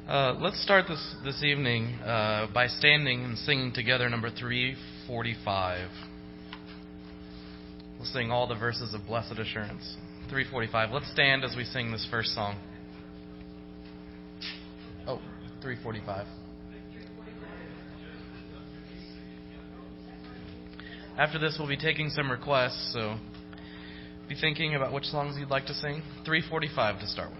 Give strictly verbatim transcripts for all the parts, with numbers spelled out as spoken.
Uh, let's start this, this evening uh, by standing and singing together number three forty-five. We'll sing all the verses of Blessed Assurance. three forty-five. Let's stand as we sing this first song. Oh, three forty-five. After this, we'll be taking some requests, so be thinking about which songs you'd like to sing. three forty-five to start with.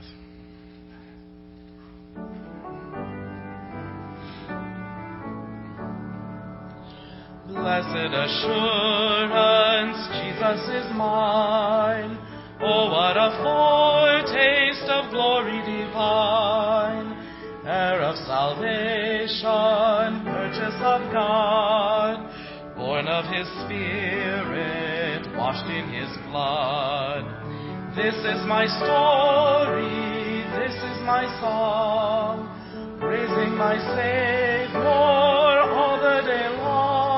Blessed assurance, Jesus is mine. Oh, what a foretaste of glory divine. Heir of salvation, purchase of God, born of His Spirit, washed in His blood. This is my story, this is my song, praising my Savior all the day long.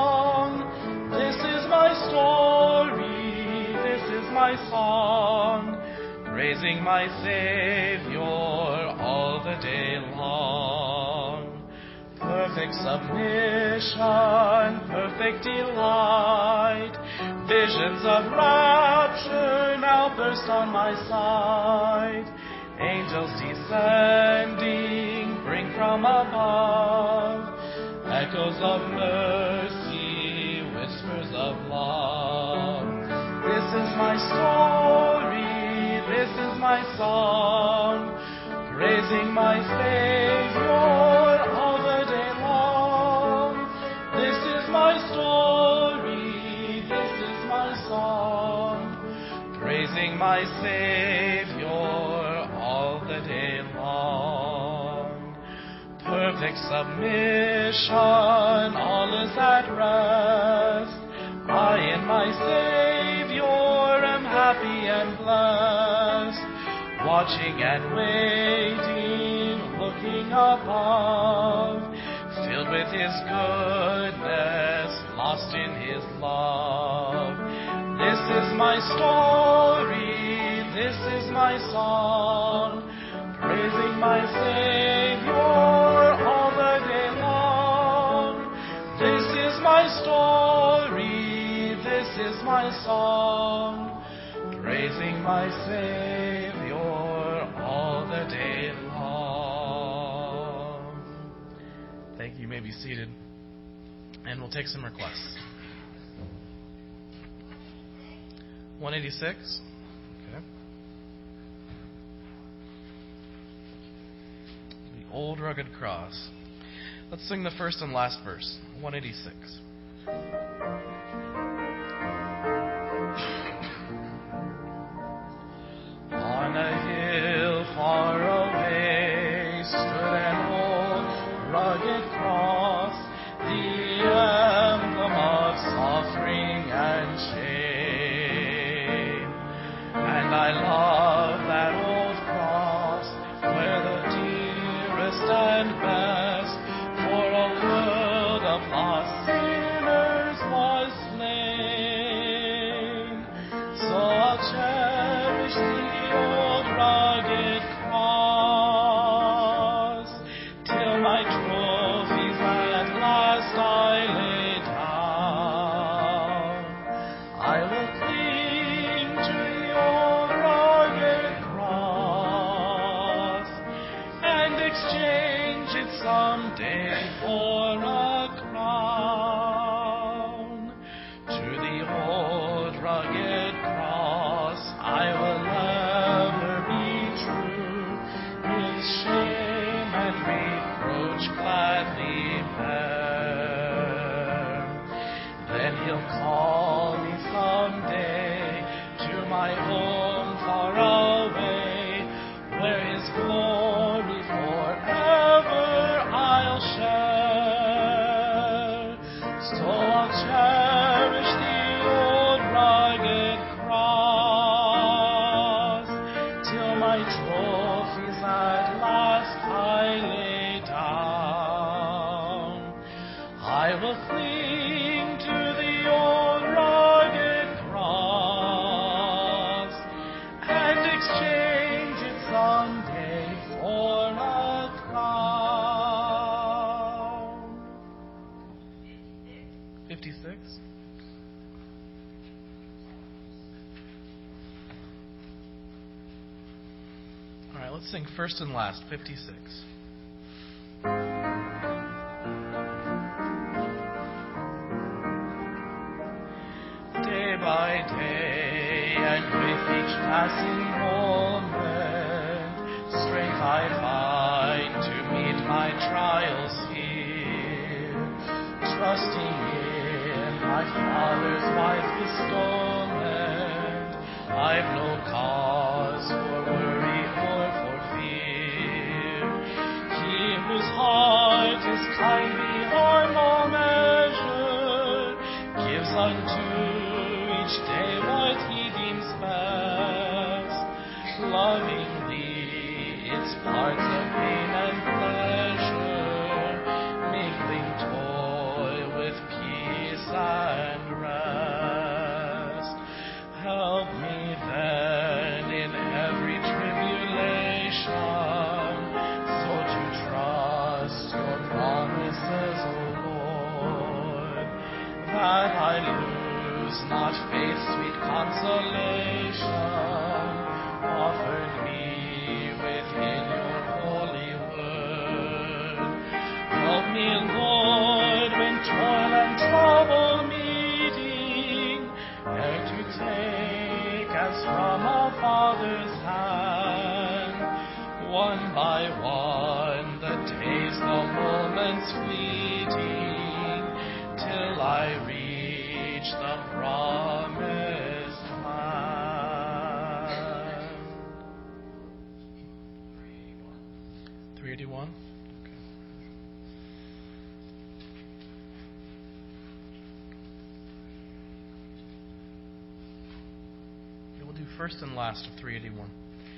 Story, this is my song, praising my Savior all the day long. Perfect submission, perfect delight, visions of rapture now burst on my sight. Angels descending bring from above echoes of mercy, whispers of love. This is my story, this is my song, praising my Savior all the day long. This is my story, this is my song, praising my Savior all the day long. Perfect submission, all is at rest. I in my Savior am happy and blessed, watching and waiting, looking above, filled with His goodness, lost in His love. This is my story, this is my song, praising my Savior all the day long. This is my story, this is my song, praising my Savior all the day long. Thank you. You may be seated. And we'll take some requests. one eighty-six. Okay. The Old Rugged Cross. Let's sing the first and last verse. one eighty-six. On a hill far away stood an old rugged cross, the emblem of suffering and shame. And I love that old cross, where the dearest and best for a world of lost sinners was slain. So I'll cherish the old rugged cross till my trophies at last I lay down. I will cling to the old rugged cross and exchange it someday for a crown. To the old rugged cross I will ever be true, His shame and reproach gladly bear. Then He'll call me someday to my home far away, where His glory forever I'll share. So I'll cherish the old rugged cross till my trophies at last I lay down. I will cling to the old rugged cross and exchange it someday for a crown. right, let's sing First and Last, fifty-six. Day by day and with each passing moment, strength I find to meet my trials here, trusting in my Father's wise bestowment. I've no cause for worry or for fear. He whose heart is kind beyond all measure gives unto each day what he deems best, lovingly its parts of pain and pleasure, mingling toil with peace and rest. Help me then in every tribulation, so to trust your promises, O Lord, that I lose not faith's sweet consolation, offered me within your holy word. Help me, Lord, when toil and trouble meeting, ere to take as from a Father's hand, one by one, the days, the moments fleeting, till I reach the promised land. three eighty-one. Okay, we'll do first and last of three eighty-one.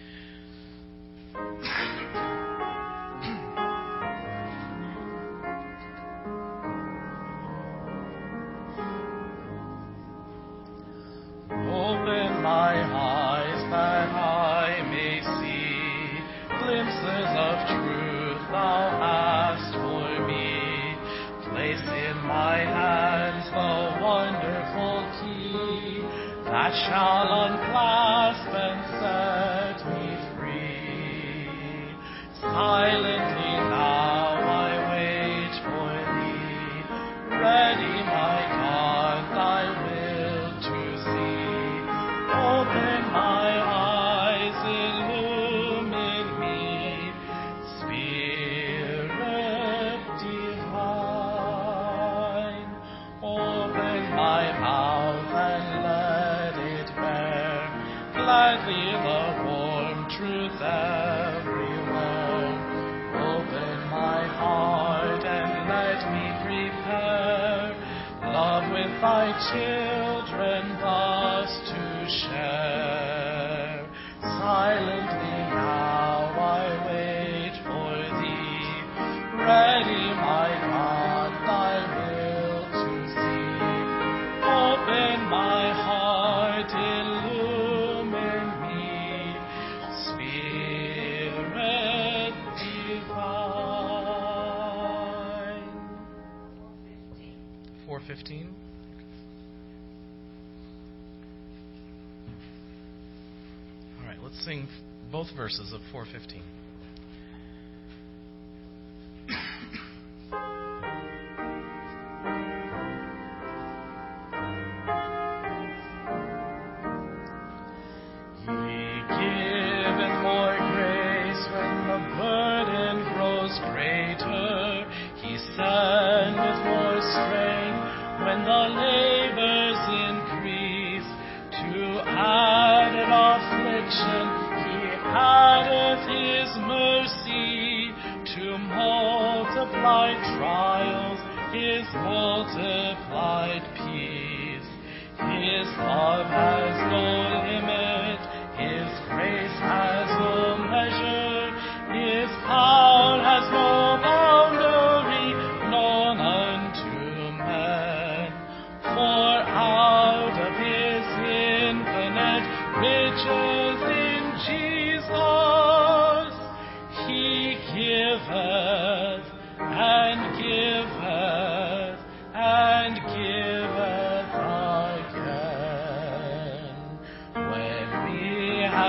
Open my eyes that I may see glimpses of truth thou hast for me. Place in my hands the wonderful key that shall unclasp and set me free. Silently now I wait for thee, ready, my God, thy will to see. Open my eyes, illumine me, Spirit divine. Open my mouth and let it bear gladly the warm truth everywhere. Open my heart and let me prepare love with thy children thus to share. Silently now I wait for thee, ready, my God, thy will to see. Open my heart, illumine me, Spirit divine. four fifteen. All right, let's sing both verses of four fifteen. Trials, his multiplied peace. His love has no limit, his grace has no measure, his power has no boundary known unto men. For out of his infinite riches in Jesus, he giveth and giveth and giveth again. When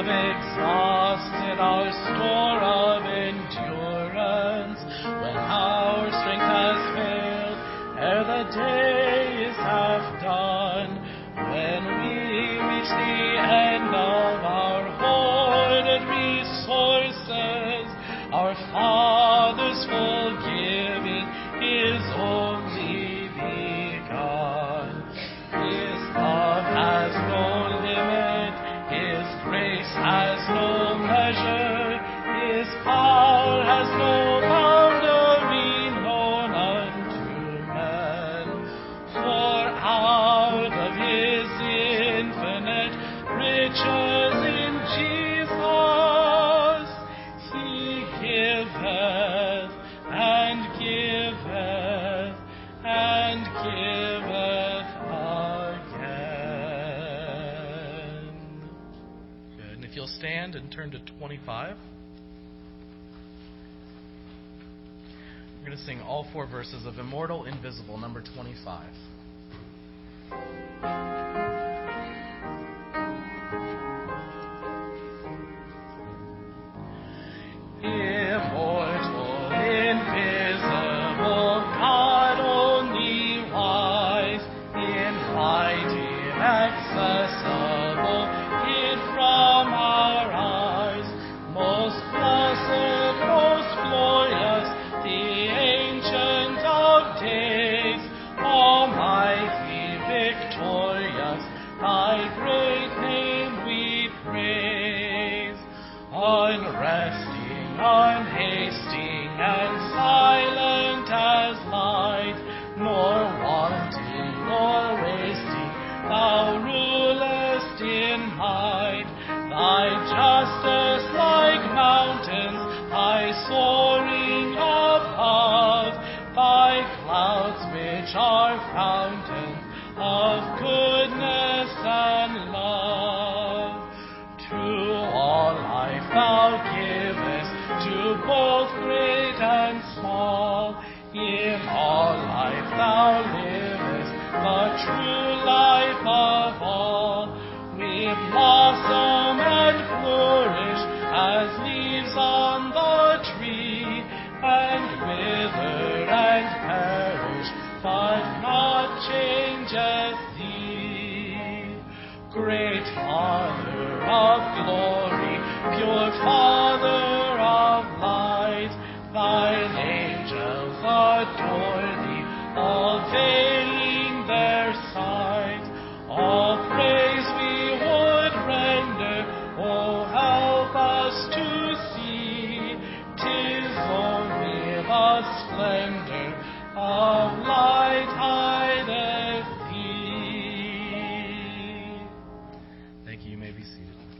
have exhausted our store of endurance, when our strength has failed, ere the day is half done, when we reach the end of our hoarded resources, our Father's full giving is only begun. His love has no limit, His grace has no measure, His power has no boundary known unto men. For out of His infinite riches in Jesus, He giveth and giveth and giveth again. Good. And if you'll stand and turn to twenty-five. We're going to sing all four verses of Immortal, Invisible, number twenty-five. Immortal, invisible, God only wise, invited, accessible, hid from our eyes, most blessed, most glorious, the Ancient of Days, almighty, victorious, thy great name we praise. Unresting, unhasting, and silent as light, nor wanting, nor wasting, thou rulest in might. Thy justice like mountains, high soaring above, thy clouds which are fountains of goodness and love. To all life thou givest, to both great and small. In all life thou livest, the true life of all. We blossom and flourish as leaves on the tree, and wither and perish, but not changeth thee. Great Father of glory, pure Father of light, thine angels adore thee, all veiling their sight. All praise we would render, oh help us to see, 'tis only the splendor of light hideth thee. Thank you. You may be seated.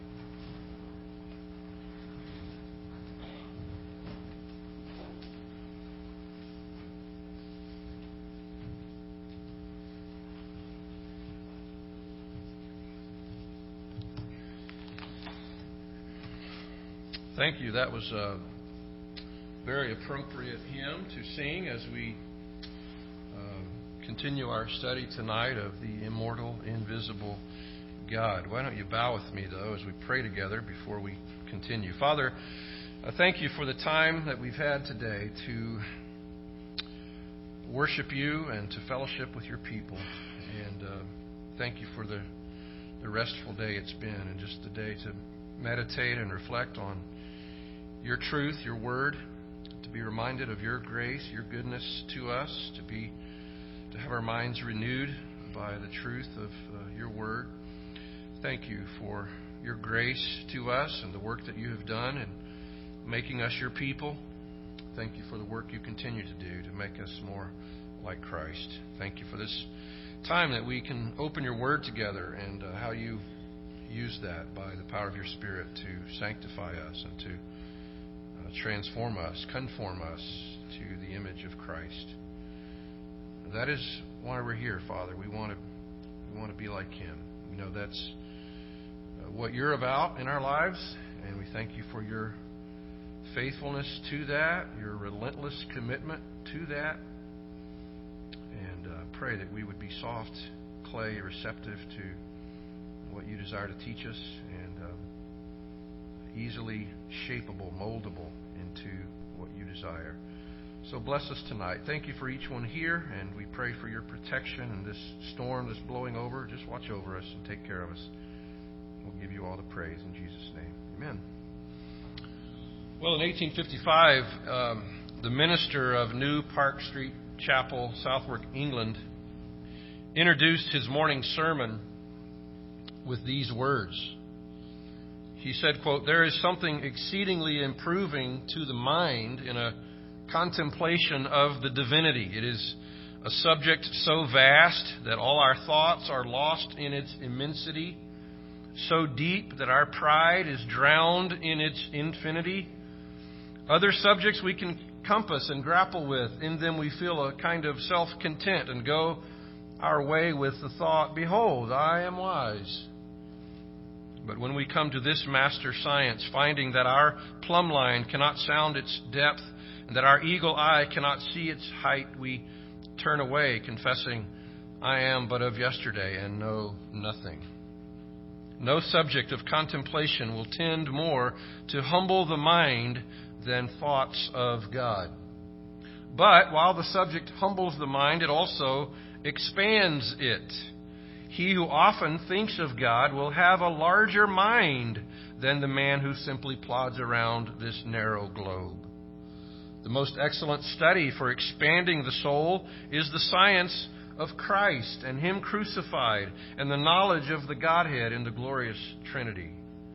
Thank you. That was a very appropriate hymn to sing as we uh, continue our study tonight of the immortal, invisible God. Why don't you bow with me, though, as we pray together before we continue. Father, I thank you for the time that we've had today to worship you and to fellowship with your people. And uh, thank you for the, the restful day it's been, and just the day to meditate and reflect on your truth, your word, to be reminded of your grace, your goodness to us, to be to have our minds renewed by the truth of uh, your word. Thank you for your grace to us and the work that you have done in making us your people. Thank you for the work you continue to do to make us more like Christ. Thank you for this time that we can open your word together, and uh, how you use that by the power of your Spirit to sanctify us and to uh, transform us, conform us to the image of Christ. That is why we're here, Father. We want to we want to be like Him. We know that's uh, what you're about in our lives, and we thank you for your faithfulness to that, your relentless commitment to that, and uh, pray that we would be soft clay, receptive to what you desire to teach us, and um, easily shapeable, moldable into what you desire. So bless us tonight. Thank you for each one here, and we pray for your protection in this storm that's blowing over. Just watch over us and take care of us. We'll give you all the praise in Jesus' name. Amen. Well, in eighteen fifty-five, um, the minister of New Park Street Chapel, Southwark, England, introduced his morning sermon with these words. He said, quote, "There is something exceedingly improving to the mind in a contemplation of the divinity. It is a subject so vast that all our thoughts are lost in its immensity, so deep that our pride is drowned in its infinity. Other subjects we can compass and grapple with. In them we feel a kind of self-content and go our way with the thought, 'Behold, I am wise.' But when we come to this master science, finding that our plumb line cannot sound its depth and that our eagle eye cannot see its height, we turn away, confessing, 'I am but of yesterday and know nothing.' No subject of contemplation will tend more to humble the mind than thoughts of God. But while the subject humbles the mind, it also expands it. He who often thinks of God will have a larger mind than the man who simply plods around this narrow globe. The most excellent study for expanding the soul is the science of Christ and Him crucified and the knowledge of the Godhead in the glorious Trinity.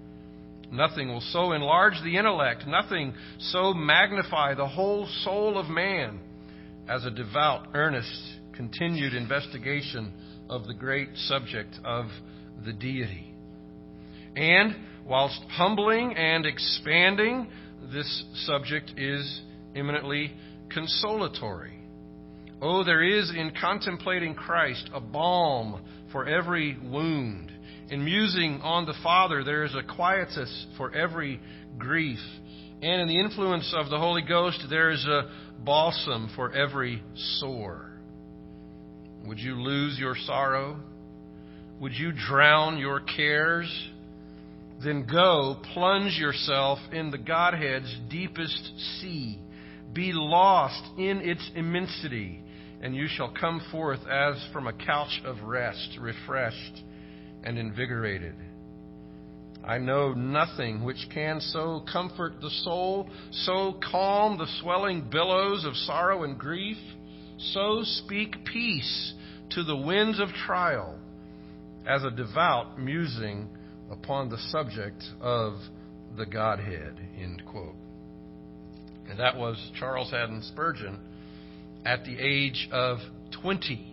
Nothing will so enlarge the intellect, nothing so magnify the whole soul of man as a devout, earnest, continued investigation of the great subject of the deity. And whilst humbling and expanding, this subject is eminently consolatory. Oh, there is in contemplating Christ a balm for every wound. In musing on the Father, there is a quietus for every grief. And in the influence of the Holy Ghost, there is a balsam for every sore. Would you lose your sorrow? Would you drown your cares? Then go plunge yourself in the Godhead's deepest sea. Be lost in its immensity, and you shall come forth as from a couch of rest, refreshed and invigorated. I know nothing which can so comfort the soul, so calm the swelling billows of sorrow and grief, so speak peace to the winds of trial, as a devout musing upon the subject of the Godhead." End quote. And that was Charles Haddon Spurgeon at the age of twenty.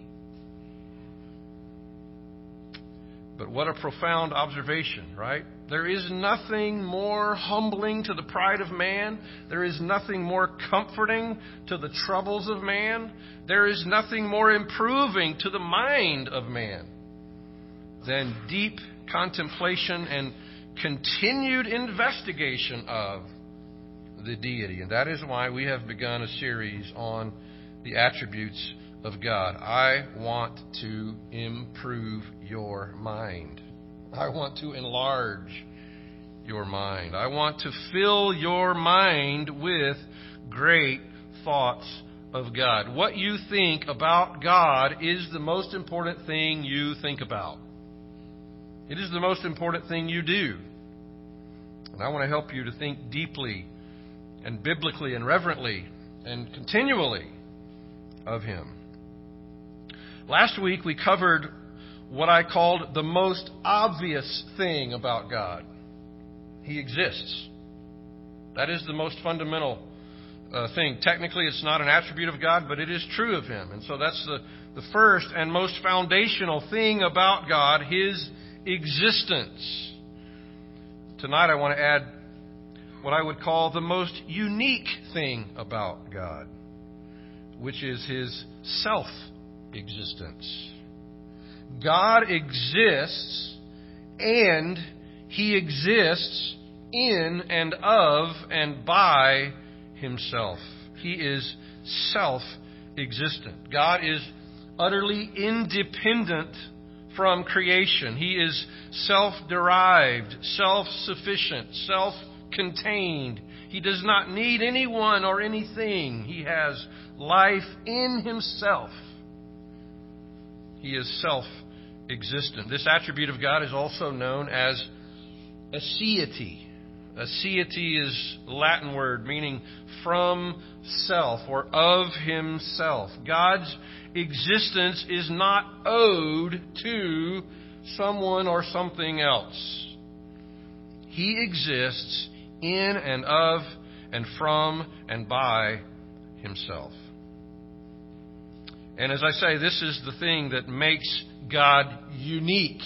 But what a profound observation, right? There is nothing more humbling to the pride of man. There is nothing more comforting to the troubles of man. There is nothing more improving to the mind of man than deep contemplation and continued investigation of the deity. And that is why we have begun a series on the attributes of God. I want to improve your mind. I want to enlarge your mind. I want to fill your mind with great thoughts of God. What you think about God is the most important thing you think about. It is the most important thing you do. And I want to help you to think deeply and biblically and reverently and continually of Him. Last week we covered what I called the most obvious thing about God. He exists. That is the most fundamental uh, thing. Technically, it's not an attribute of God, but it is true of Him. And so that's the, the first and most foundational thing about God, His existence. Tonight I want to add what I would call the most unique thing about God, which is His self-existence. God exists, and He exists in and of and by Himself. He is self-existent. God is utterly independent from creation. He is self-derived, self-sufficient, self-contained. self-contained. He does not need anyone or anything. He has life in himself. He is self-existent. This attribute of God is also known as aseity. Aseity is a Latin word meaning from self or of himself. God's existence is not owed to someone or something else. He exists in and of and from and by himself. And as I say, this is the thing that makes God unique.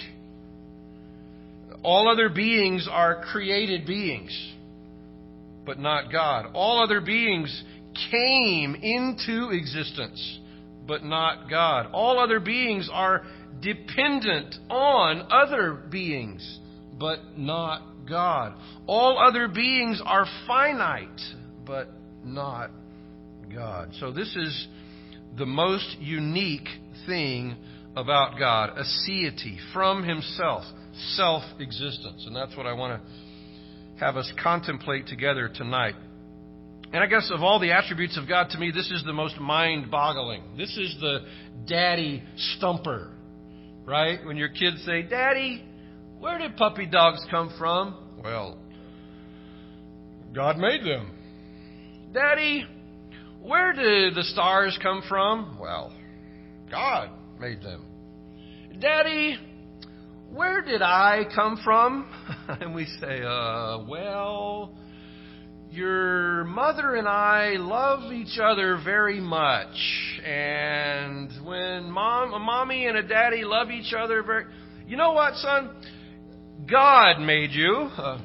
All other beings are created beings, but not God. All other beings came into existence, but not God. All other beings are dependent on other beings, but not God. All other beings are finite, but not God. So this is the most unique thing about God, aseity, from himself, self-existence. And that's what I want to have us contemplate together tonight. And I guess of all the attributes of God, to me, this is the most mind-boggling. This is the daddy stumper, right? When your kids say, "Daddy, where did puppy dogs come from?" Well, God made them. "Daddy, where did the stars come from?" Well, God made them. "Daddy, where did I come from?" And we say, uh, well, your mother and I love each other very much. And when mom, a mommy and a daddy love each other very... You know what, son? God made you. Uh,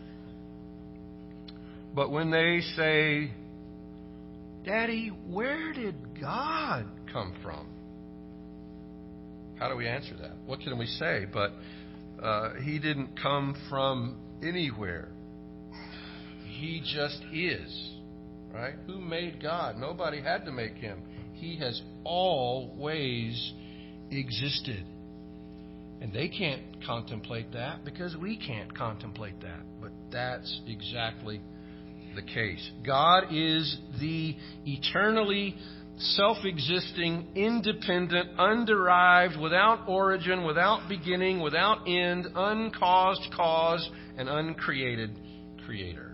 but when they say, "Daddy, where did God come from?" How do we answer that? What can we say? But uh, he didn't come from anywhere. He just is. Right? Who made God? Nobody had to make him. He has always existed. And they can't contemplate that because we can't contemplate that. But that's exactly the case. God is the eternally self-existing, independent, underived, without origin, without beginning, without end, uncaused cause, and uncreated creator.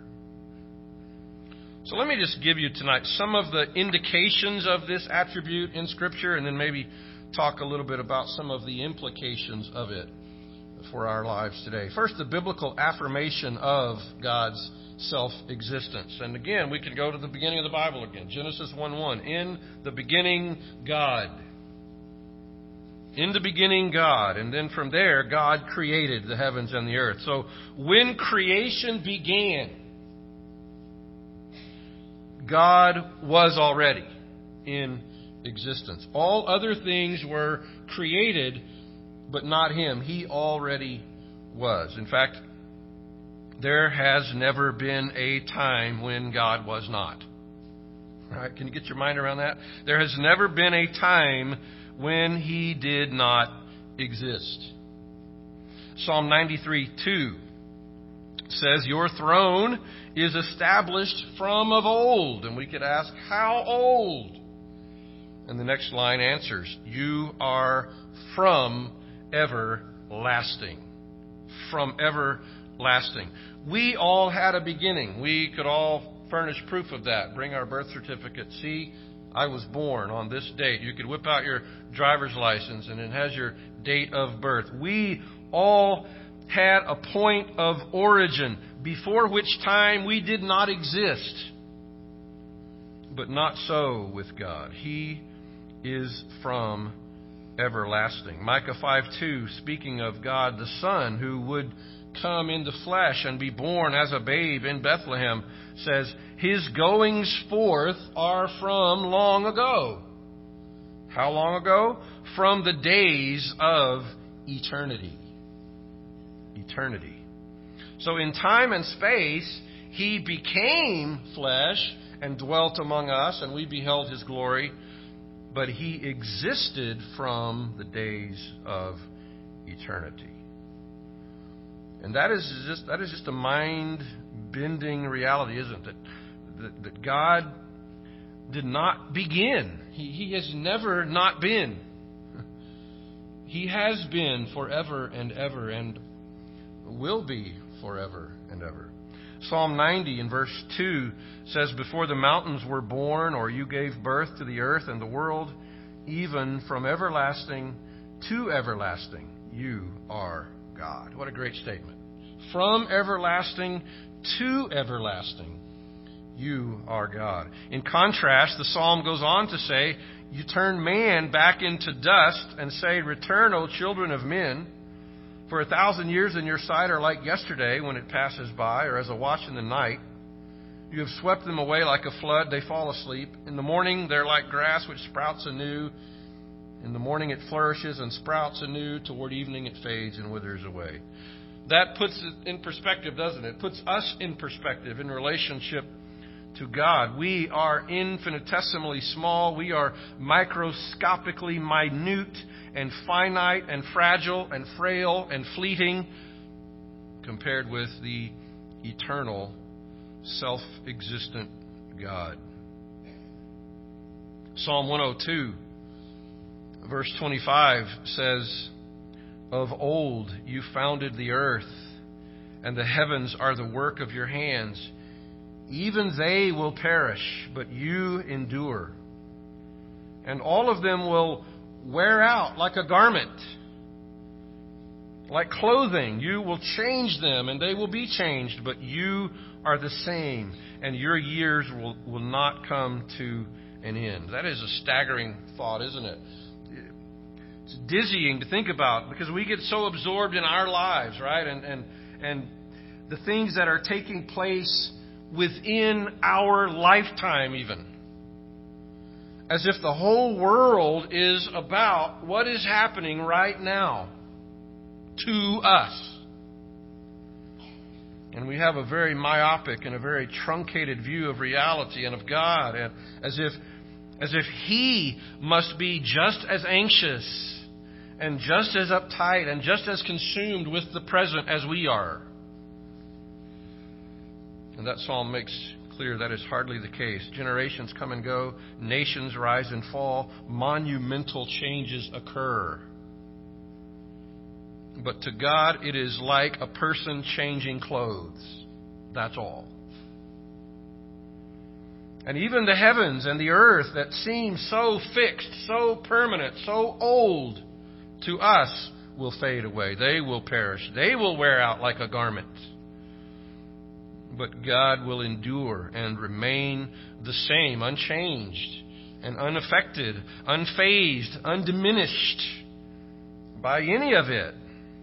So let me just give you tonight some of the indications of this attribute in Scripture, and then maybe talk a little bit about some of the implications of it for our lives today. First, the biblical affirmation of God's self-existence. And again, we can go to the beginning of the Bible again. Genesis one one. In the beginning, God. In the beginning, God. And then from there, God created the heavens and the earth. So when creation began, God was already in existence. All other things were created, but not him. He already was. In fact, there has never been a time when God was not. All right, can you get your mind around that? There has never been a time when he did not exist. Psalm ninety-three two says, "Your throne is established from of old." And we could ask, how old? And the next line answers, "You are from everlasting." From everlasting. We all had a beginning. We could all furnish proof of that. Bring our birth certificate. See, I was born on this date. You could whip out your driver's license and it has your date of birth. We all had a point of origin, before which time we did not exist. But not so with God. He is from everlasting. Micah five two, speaking of God the Son, who would come into flesh and be born as a babe in Bethlehem, says, "His goings forth are from long ago." How long ago? From the days of eternity. Eternity. So in time and space, he became flesh and dwelt among us, and we beheld his glory. But he existed from the days of eternity. And that is just that is just a mind mind-bending reality, isn't it? That, that God did not begin. He, he has never not been. He has been forever and ever and will be forever and ever. Psalm ninety in verse two says, "Before the mountains were born, or you gave birth to the earth and the world, even from everlasting to everlasting, you are God." What a great statement. From everlasting to everlasting, you are God. In contrast, the psalm goes on to say, you turn man back into dust and say, "Return, O children of men. For a thousand years in your sight are like yesterday when it passes by, or as a watch in the night. You have swept them away like a flood. They fall asleep. In the morning they're like grass which sprouts anew. In the morning it flourishes and sprouts anew. Toward evening it fades and withers away." That puts it in perspective, doesn't it? It puts us in perspective in relationship to God. We are infinitesimally small. We are microscopically minute and finite and fragile and frail and fleeting compared with the eternal, self-existent God. Psalm one oh two, verse twenty-five says, "Of old you founded the earth, and the heavens are the work of your hands. Even they will perish, but you endure. And all of them will wear out like a garment. Like clothing, you will change them, and they will be changed, but you are the same, and your years will, will not come to an end." That is a staggering thought, isn't it? It's dizzying to think about because we get so absorbed in our lives, right? And and and the things that are taking place within our lifetime even. As if the whole world is about what is happening right now to us. And we have a very myopic and a very truncated view of reality and of God, and as if as if He must be just as anxious and just as uptight and just as consumed with the present as we are. And that psalm makes clear that is hardly the case. Generations come and go, nations rise and fall, monumental changes occur. But to God, it is like a person changing clothes. That's all. And even the heavens and the earth that seem so fixed, so permanent, so old to us will fade away. They will perish. They will wear out like a garment. But God will endure and remain the same, unchanged and unaffected, unfazed, undiminished by any of it.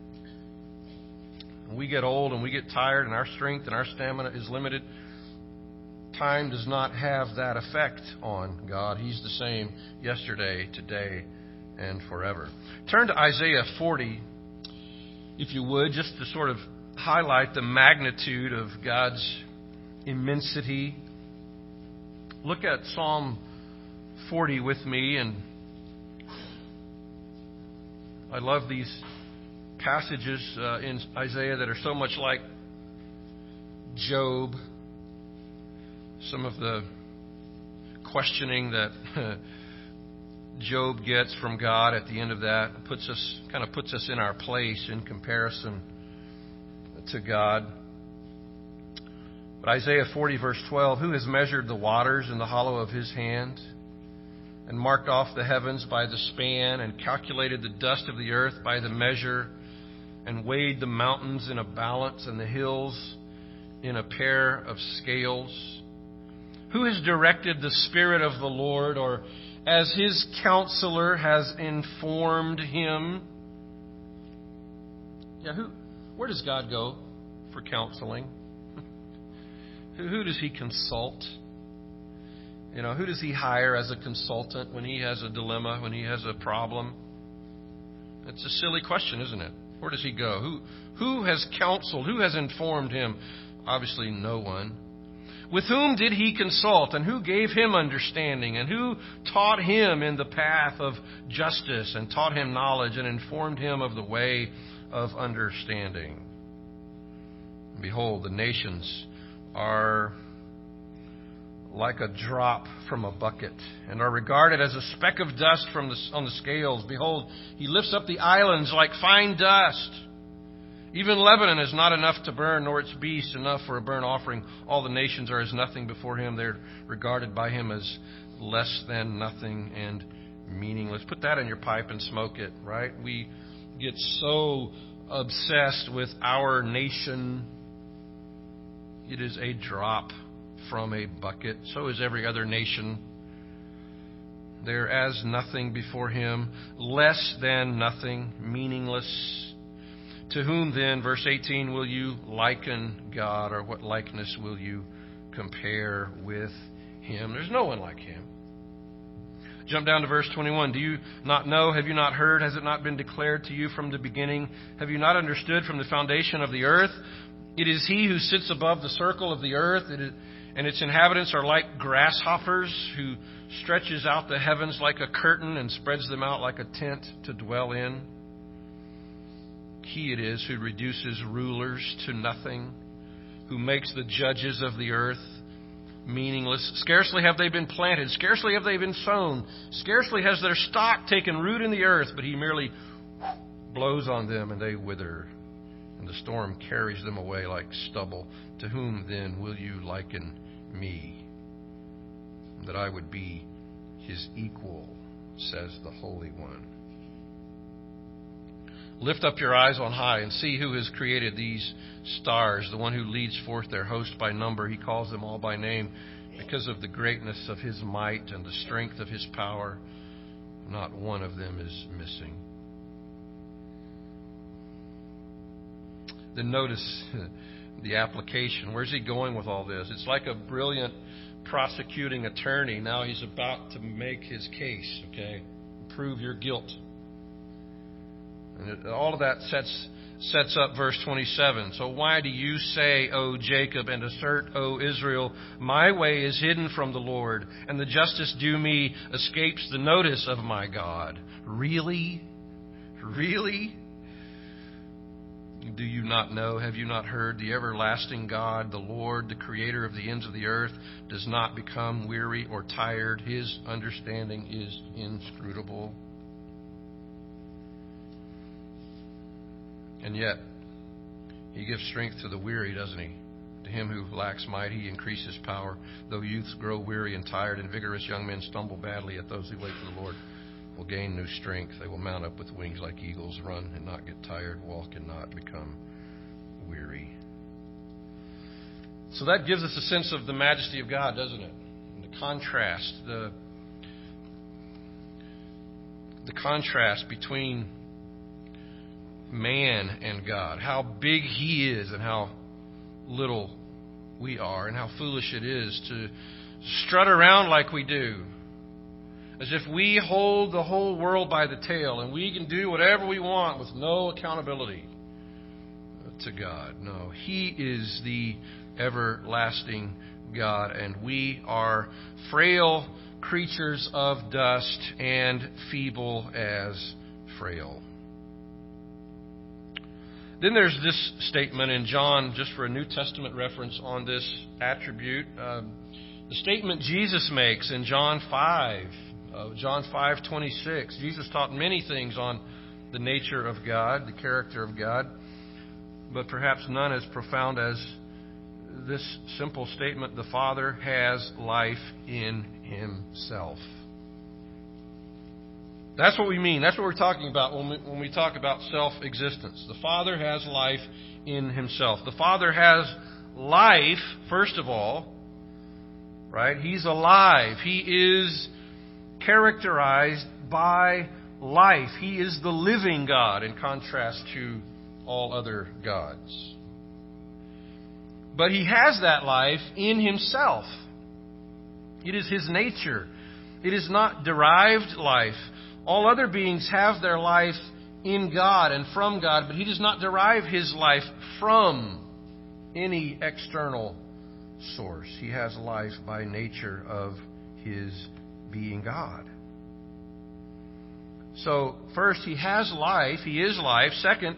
We get old and we get tired and our strength and our stamina is limited. Time does not have that effect on God. He's the same yesterday, today, and forever. Turn to Isaiah forty, if you would, just to sort of highlight the magnitude of God's immensity. Look at Psalm forty with me, and I love these passages uh, in Isaiah that are so much like Job. Some of the questioning that Job gets from God at the end of that puts us kind of puts us in our place in comparison to God. But Isaiah forty verse twelve, "Who has measured the waters in the hollow of his hand, and marked off the heavens by the span, and calculated the dust of the earth by the measure, and weighed the mountains in a balance and the hills in a pair of scales? Who has directed the Spirit of the Lord, or as his counselor has informed him?" Yeah, who? Where does God go for counseling? who, who does he consult? You know, who does he hire as a consultant when he has a dilemma, when he has a problem? It's a silly question, isn't it? Where does he go? Who, who has counseled? Who has informed him? Obviously, no one. With whom did he consult, and who gave him understanding, and who taught him in the path of justice, and taught him knowledge, and informed him of the way of understanding? Behold, the nations are like a drop from a bucket, and are regarded as a speck of dust from the, on the scales. Behold, he lifts up the islands like fine dust. Even Lebanon is not enough to burn, nor its beasts enough for a burnt offering. All the nations are as nothing before him. They're regarded by him as less than nothing and meaningless. Put that in your pipe and smoke it, right? We get so obsessed with our nation. It is a drop from a bucket. So is every other nation. They're as nothing before him, less than nothing, meaningless. To whom then, verse eighteen, will you liken God, or what likeness will you compare with him? There's no one like him. Jump down to verse twenty-one. Do you not know? Have you not heard? Has it not been declared to you from the beginning? Have you not understood from the foundation of the earth? It is he who sits above the circle of the earth, it is, and its inhabitants are like grasshoppers, who stretches out the heavens like a curtain and spreads them out like a tent to dwell in. He it is who reduces rulers to nothing, who makes the judges of the earth meaningless. Scarcely have they been planted, scarcely have they been sown, scarcely has their stock taken root in the earth, but he merely blows on them and they wither, and the storm carries them away like stubble. To whom then will you liken me, that I would be his equal, says the Holy One. Lift up your eyes on high and see who has created these stars, the one who leads forth their host by number. He calls them all by name because of the greatness of his might and the strength of his power. Not one of them is missing. Then notice the application. Where's he going with all this? It's like a brilliant prosecuting attorney. Now he's about to make his case, okay? Prove your guilt. And it, all of that sets sets up verse twenty-seven. So why do you say, O Jacob, and assert, O Israel, my way is hidden from the Lord, and the justice due me escapes the notice of my God? Really? Really? Do you not know? Have you not heard? The everlasting God, the Lord, the creator of the ends of the earth, does not become weary or tired. His understanding is inscrutable. And yet, he gives strength to the weary, doesn't he? To him who lacks might, he increases power. Though youths grow weary and tired, and vigorous young men stumble badly, yet those who wait for the Lord will gain new strength. They will mount up with wings like eagles, run and not get tired, walk and not become weary. So that gives us a sense of the majesty of God, doesn't it? And the contrast, the the contrast between man and God, how big he is and how little we are, and how foolish it is to strut around like we do, as if we hold the whole world by the tail and we can do whatever we want with no accountability to God. No, he is the everlasting God, and we are frail creatures of dust and feeble as frail. Then there's this statement in John, just for a New Testament reference on this attribute. Um, the statement Jesus makes in John five, uh, John five twenty-six. Jesus taught many things on the nature of God, the character of God, but perhaps none as profound as this simple statement: the Father has life in himself. That's what we mean. That's what we're talking about when we, when we talk about self-existence. The Father has life in himself. The Father has life, first of all, right? He's alive. He is characterized by life. He is the living God in contrast to all other gods. But he has that life in himself. It is his nature. It is not derived life. All other beings have their life in God and from God, but he does not derive his life from any external source. He has life by nature of his being God. So, first, he has life. He is life. Second, he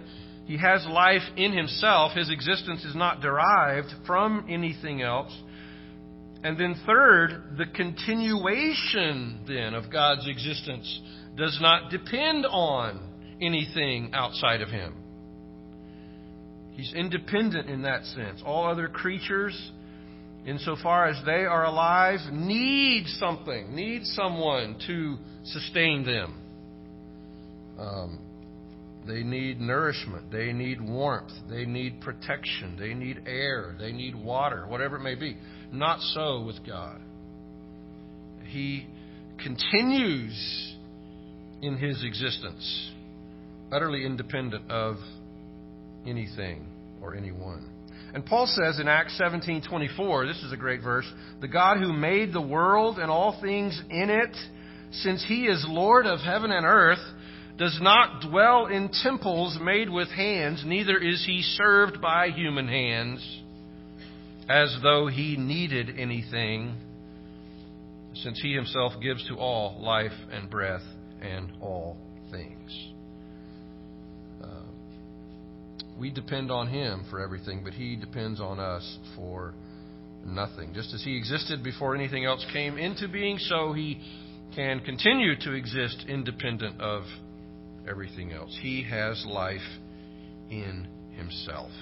He has life in himself. His existence is not derived from anything else. And then third, the continuation then of God's existence does not depend on anything outside of him. He's independent in that sense. All other creatures, insofar as they are alive, need something, need someone to sustain them. Um, they need nourishment. They need warmth. They need protection. They need air. They need water, whatever it may be. Not so with God. He continues in his existence, utterly independent of anything or anyone. And Paul says in Acts seventeen twenty-four, this is a great verse, the God who made the world and all things in it, since he is Lord of heaven and earth, does not dwell in temples made with hands, neither is he served by human hands, as though he needed anything, since he himself gives to all life and breath and all things. Uh, we depend on him for everything, but he depends on us for nothing. Just as he existed before anything else came into being, so he can continue to exist independent of everything else. He has life in himself.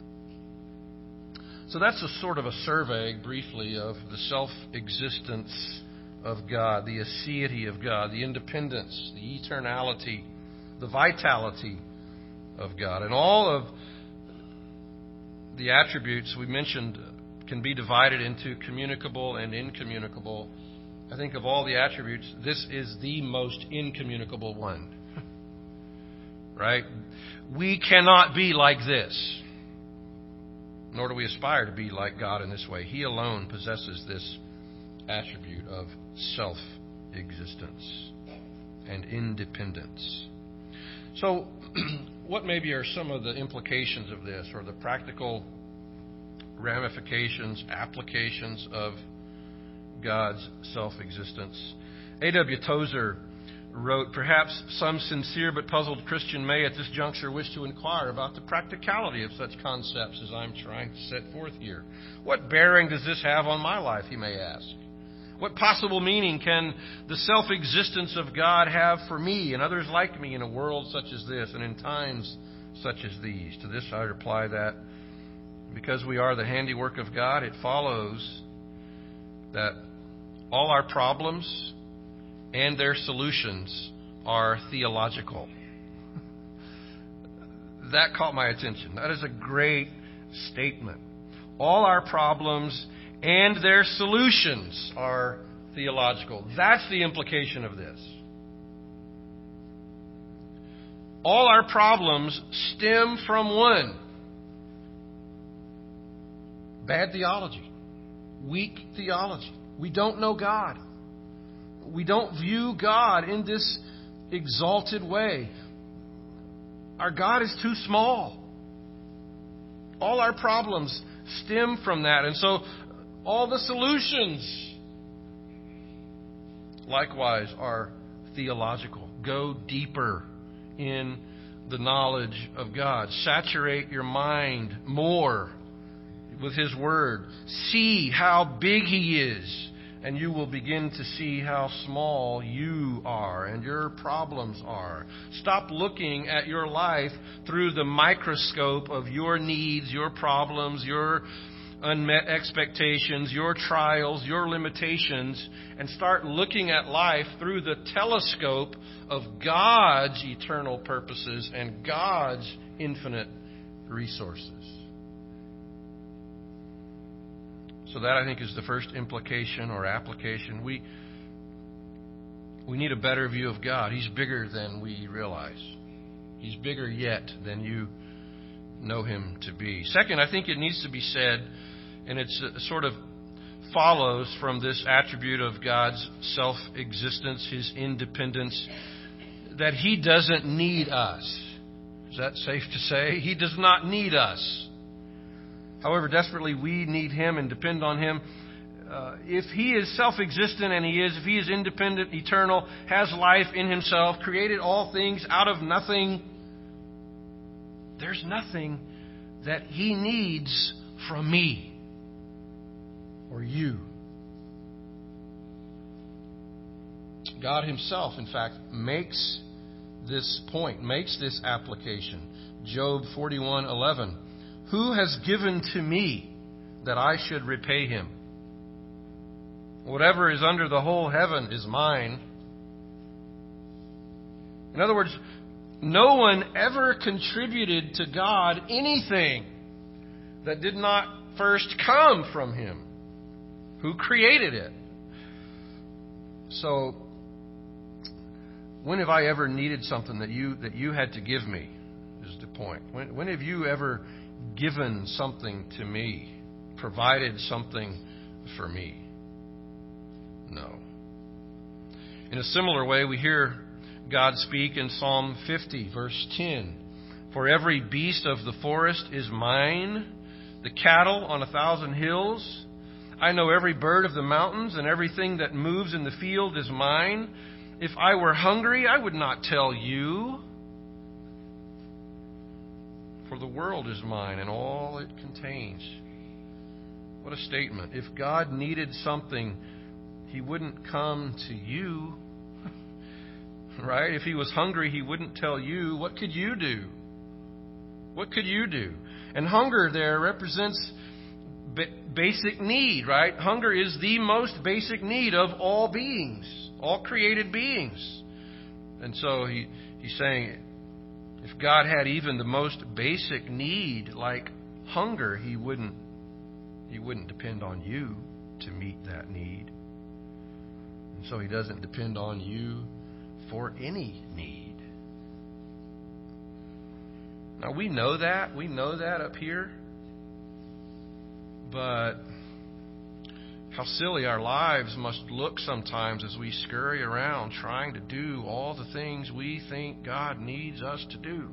So that's a sort of a survey, briefly, of the self-existence of God, the aseity of God, the independence, the eternality, the vitality of God. And all of the attributes we mentioned can be divided into communicable and incommunicable. I think of all the attributes, this is the most incommunicable one. Right? We cannot be like this. Nor do we aspire to be like God in this way. He alone possesses this attribute of self-existence and independence. So, what maybe are some of the implications of this, or the practical ramifications, applications of God's self-existence? A W Tozer wrote, perhaps some sincere but puzzled Christian may at this juncture wish to inquire about the practicality of such concepts as I'm trying to set forth here. What bearing does this have on my life, he may ask? What possible meaning can the self-existence of God have for me and others like me in a world such as this and in times such as these? To this I reply that because we are the handiwork of God, it follows that all our problems and their solutions are theological. That caught my attention. That is a great statement. All our problems and their solutions are theological. That's the implication of this. All our problems stem from one: bad theology, weak theology. We don't know God. We don't view God in this exalted way. Our God is too small. All our problems stem from that. And so all the solutions, likewise, are theological. Go deeper in the knowledge of God. Saturate your mind more with His Word. See how big He is. And you will begin to see how small you are and your problems are. Stop looking at your life through the microscope of your needs, your problems, your unmet expectations, your trials, your limitations, and start looking at life through the telescope of God's eternal purposes and God's infinite resources. So that, I think, is the first implication or application. We we need a better view of God. He's bigger than we realize. He's bigger yet than you know Him to be. Second, I think it needs to be said, and it's sort of follows from this attribute of God's self-existence, His independence, that He doesn't need us. Is that safe to say? He does not need us. However desperately we need Him and depend on Him, uh, if He is self-existent, and He is, if He is independent, eternal, has life in Himself, created all things out of nothing, there's nothing that He needs from me or you. God Himself, in fact, makes this point, makes this application. Job forty-one eleven. Who has given to me that I should repay him? Whatever is under the whole heaven is mine. In other words, no one ever contributed to God anything that did not first come from Him, who created it. So, when have I ever needed something that you that you had to give me? Is the point. When, when have you ever given something to me, provided something for me? No. In a similar way, we hear God speak in Psalm fifty, verse ten. For every beast of the forest is mine, the cattle on a thousand hills. I know every bird of the mountains, and everything that moves in the field is mine. If I were hungry, I would not tell you. For the world is mine and all it contains. What a statement. If God needed something, He wouldn't come to you. Right? If He was hungry, He wouldn't tell you. What could you do? What could you do? And hunger there represents b- basic need, right? Hunger is the most basic need of all beings, all created beings. And so he, he's saying, if God had even the most basic need like hunger, He wouldn't, He wouldn't depend on you to meet that need. And so He doesn't depend on you for any need. Now we know that. We know that up here. But how silly our lives must look sometimes as we scurry around trying to do all the things we think God needs us to do.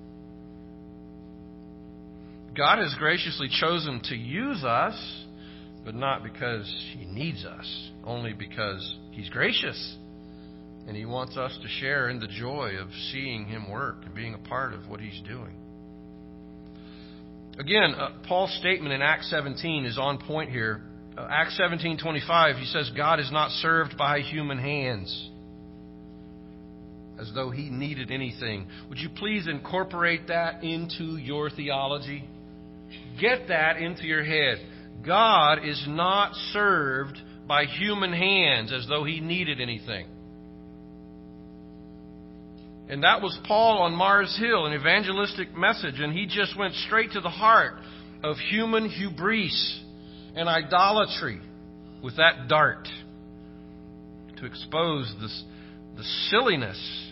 God has graciously chosen to use us, but not because He needs us, only because He's gracious. And He wants us to share in the joy of seeing Him work and being a part of what He's doing. Again, uh, Paul's statement in Acts seventeen is on point here. Uh, Acts seventeen twenty-five, he says, God is not served by human hands, as though He needed anything. Would you please incorporate that into your theology? Get that into your head. God is not served by human hands as though He needed anything. And that was Paul on Mars Hill, an evangelistic message, and he just went straight to the heart of human hubris and idolatry with that dart to expose this, the silliness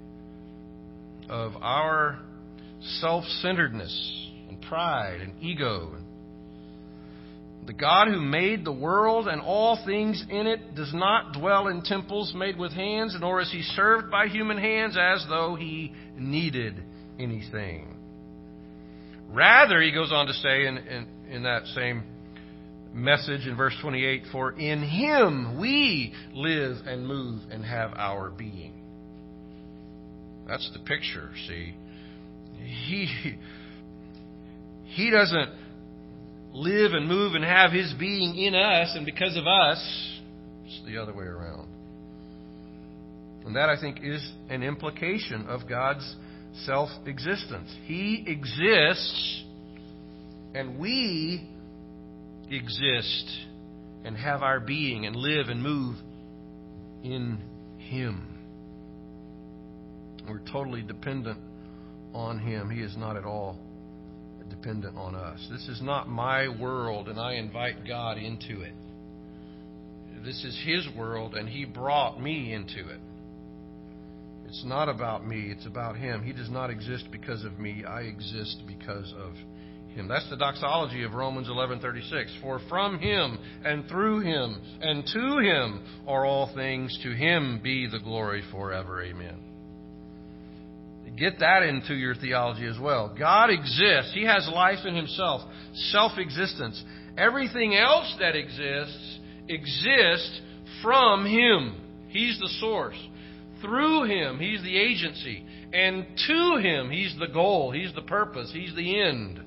of our self-centeredness and pride and ego. The God who made the world and all things in it does not dwell in temples made with hands, nor is He served by human hands as though He needed anything. Rather, he goes on to say in, in, in that same message in verse twenty-eight, for in Him we live and move and have our being. That's the picture, see. He, he doesn't live and move and have His being in us and because of us. It's the other way around. And that, I think, is an implication of God's self-existence. He exists and we exist and have our being and live and move in Him. We're totally dependent on Him. He is not at all dependent on us. This is not my world, and I invite God into it. This is His world, and He brought me into it. It's not about me, it's about Him. He does not exist because of me. I exist because of Him. That's the doxology of Romans eleven thirty-six. For from Him, and through Him, and to Him are all things. To Him be the glory forever. Amen. Get that into your theology as well. God exists. He has life in Himself. Self-existence. Everything else that exists exists from Him. He's the source. Through Him, He's the agency. And to Him, He's the goal. He's the purpose. He's the end.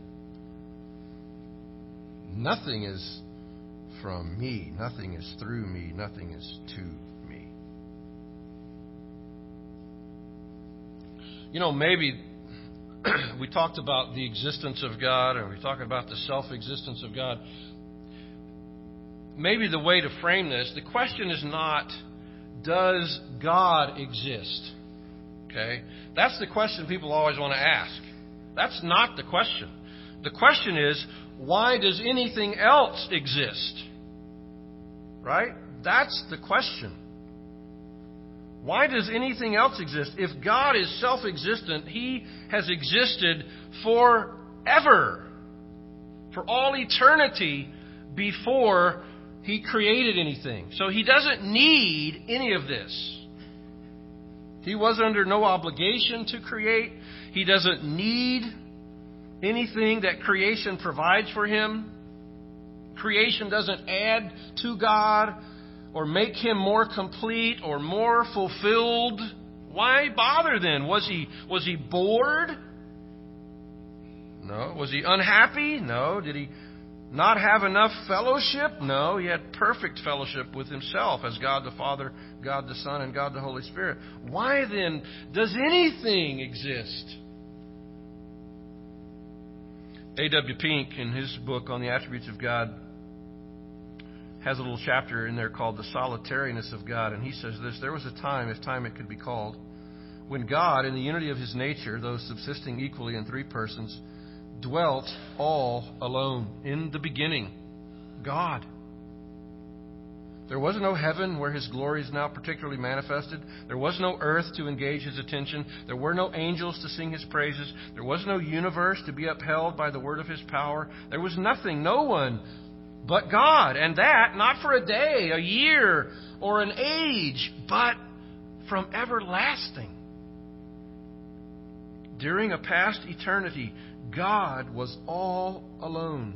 Nothing is from me. Nothing is through me. Nothing is to me. You know, maybe we talked about the existence of God, and we're talking about the self-existence of God. Maybe the way to frame this, the question is not, does God exist? Okay? That's the question people always want to ask. That's not the question. The question is, why does anything else exist? Right? That's the question. Why does anything else exist? If God is self-existent, He has existed forever, for all eternity before He created anything. So He doesn't need any of this. He was under no obligation to create. He doesn't need anything that creation provides for Him. Creation doesn't add to God or make Him more complete or more fulfilled. Why bother then? Was he, was he bored? No. Was He unhappy? No. Did He not have enough fellowship? No. He had perfect fellowship with Himself as God the Father, God the Son, and God the Holy Spirit. Why then does anything exist? A W Pink, in his book on the attributes of God, has a little chapter in there called The Solitariness of God. And he says this: there was a time, if time it could be called, when God, in the unity of His nature, though subsisting equally in three persons, dwelt all alone. In the beginning, God. There was no heaven where His glory is now particularly manifested. There was no earth to engage His attention. There were no angels to sing His praises. There was no universe to be upheld by the word of His power. There was nothing, no one but God. And that not for a day, a year, or an age, but from everlasting. During a past eternity, God was all alone.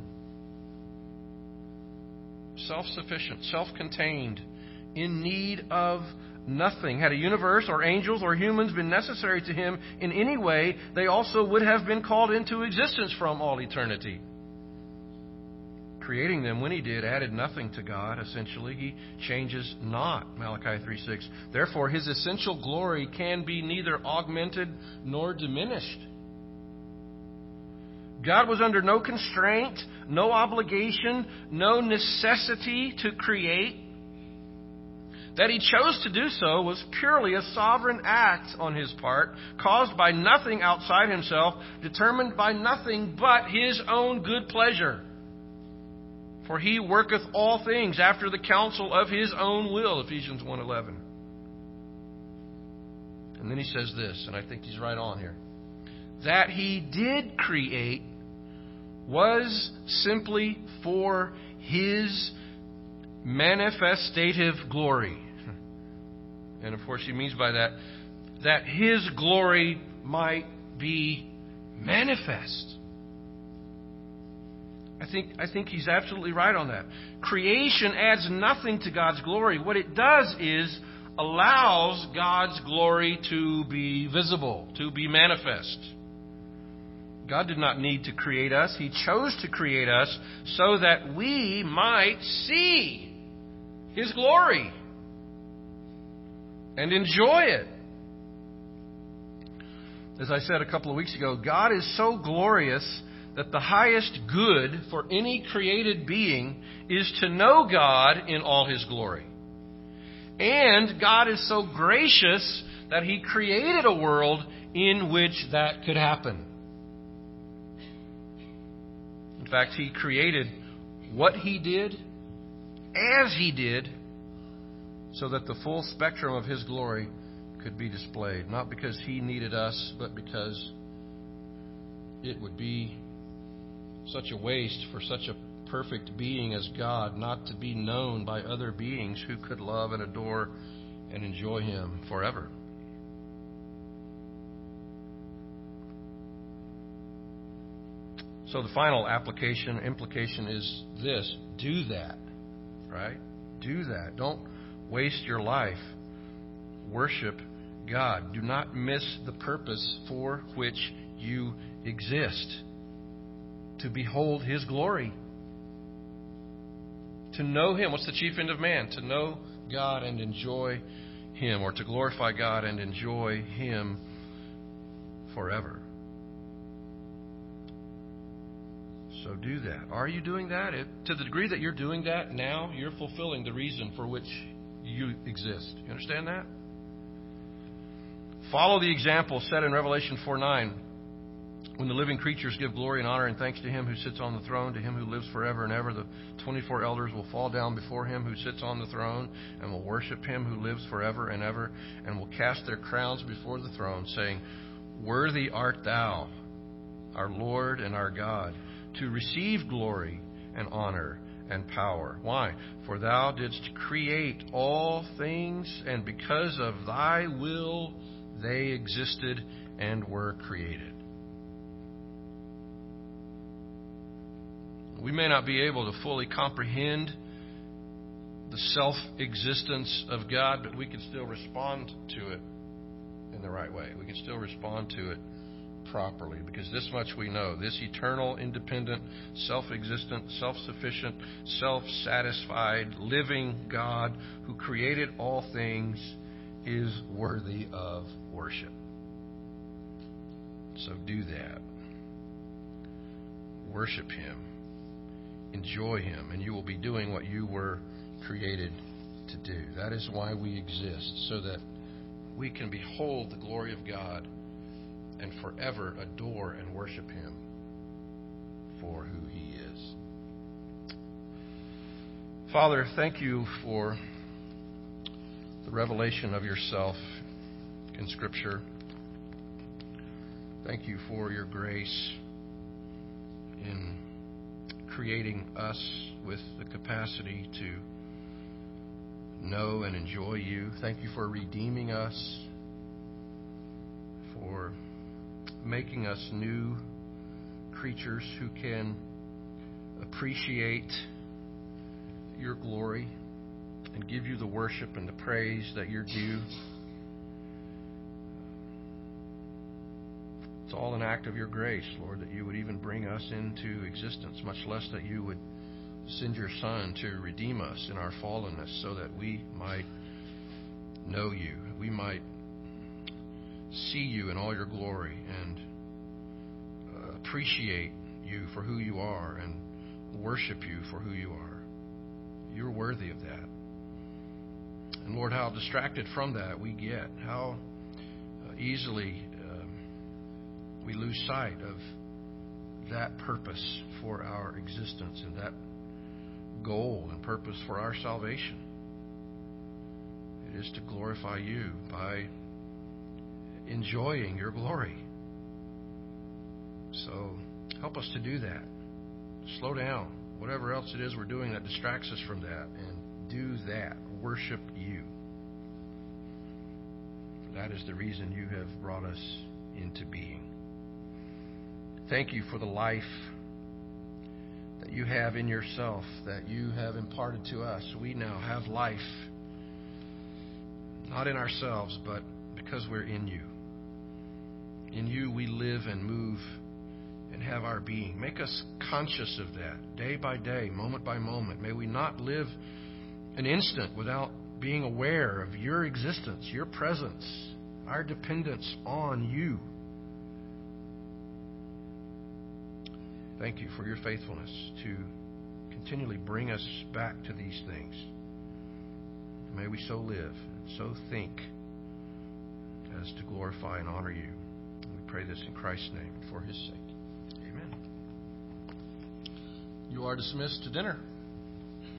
Self-sufficient, self-contained, in need of nothing. Had a universe or angels or humans been necessary to Him in any way, they also would have been called into existence from all eternity. Creating them when He did added nothing to God, essentially. He changes not, Malachi three six. Therefore, His essential glory can be neither augmented nor diminished. God was under no constraint, no obligation, no necessity to create. That He chose to do so was purely a sovereign act on His part, caused by nothing outside Himself, determined by nothing but His own good pleasure. For He worketh all things after the counsel of His own will, Ephesians one eleven. And then he says this, and I think he's right on here. That He did create was simply for His manifestative glory. And of course he means by that, that His glory might be manifest. I think, I think he's absolutely right on that. Creation adds nothing to God's glory. What it does is allows God's glory to be visible, to be manifest. God did not need to create us. He chose to create us so that we might see His glory and enjoy it. As I said a couple of weeks ago, God is so glorious that the highest good for any created being is to know God in all His glory. And God is so gracious that He created a world in which that could happen. In fact, He created what He did, as He did, so that the full spectrum of His glory could be displayed. Not because He needed us, but because it would be such a waste for such a perfect being as God not to be known by other beings who could love and adore and enjoy Him forever. So the final application, implication is this: do that, right? Do that. Don't waste your life. Worship God. Do not miss the purpose for which you exist. To behold His glory. To know Him. What's the chief end of man? To know God and enjoy Him, or to glorify God and enjoy Him forever. So do that. Are you doing that? It, to the degree that you're doing that now, you're fulfilling the reason for which you exist. You understand that? Follow the example set in Revelation four nine. When the living creatures give glory and honor and thanks to Him who sits on the throne, to Him who lives forever and ever, the twenty-four elders will fall down before Him who sits on the throne and will worship Him who lives forever and ever, and will cast their crowns before the throne, saying, Worthy art Thou, our Lord and our God, to receive glory and honor and power. Why? For Thou didst create all things, and because of Thy will they existed and were created. We may not be able to fully comprehend the self-existence of God, but we can still respond to it in the right way. We can still respond to it properly, because this much we know: this eternal, independent, self-existent, self-sufficient, self-satisfied, living God who created all things is worthy of worship. So do that. Worship Him. Enjoy Him, and you will be doing what you were created to do. That is why we exist, so that we can behold the glory of God and forever adore and worship Him for who He is. Father, thank You for the revelation of Yourself in Scripture. Thank You for Your grace in creating us with the capacity to know and enjoy You. Thank You for redeeming us, for making us new creatures who can appreciate Your glory and give You the worship and the praise that You're due. It's all an act of Your grace, Lord, that You would even bring us into existence, much less that You would send Your Son to redeem us in our fallenness, so that we might know You, we might see You in all Your glory and uh, appreciate You for who You are and worship You for who You are. You're worthy of that. And Lord, how distracted from that we get, how uh, easily we lose sight of that purpose for our existence and that goal and purpose for our salvation. It is to glorify You by enjoying Your glory. So help us to do that. Slow down. Whatever else it is we're doing that distracts us from that, and do that. Worship You. For that is the reason You have brought us into being. Thank You for the life that You have in Yourself, that You have imparted to us. We now have life, not in ourselves, but because we're in You. In You we live and move and have our being. Make us conscious of that, day by day, moment by moment. May we not live an instant without being aware of Your existence, Your presence, our dependence on You. Thank You for Your faithfulness to continually bring us back to these things. May we so live and so think as to glorify and honor You. We pray this in Christ's name and for His sake. Amen. You are dismissed to dinner.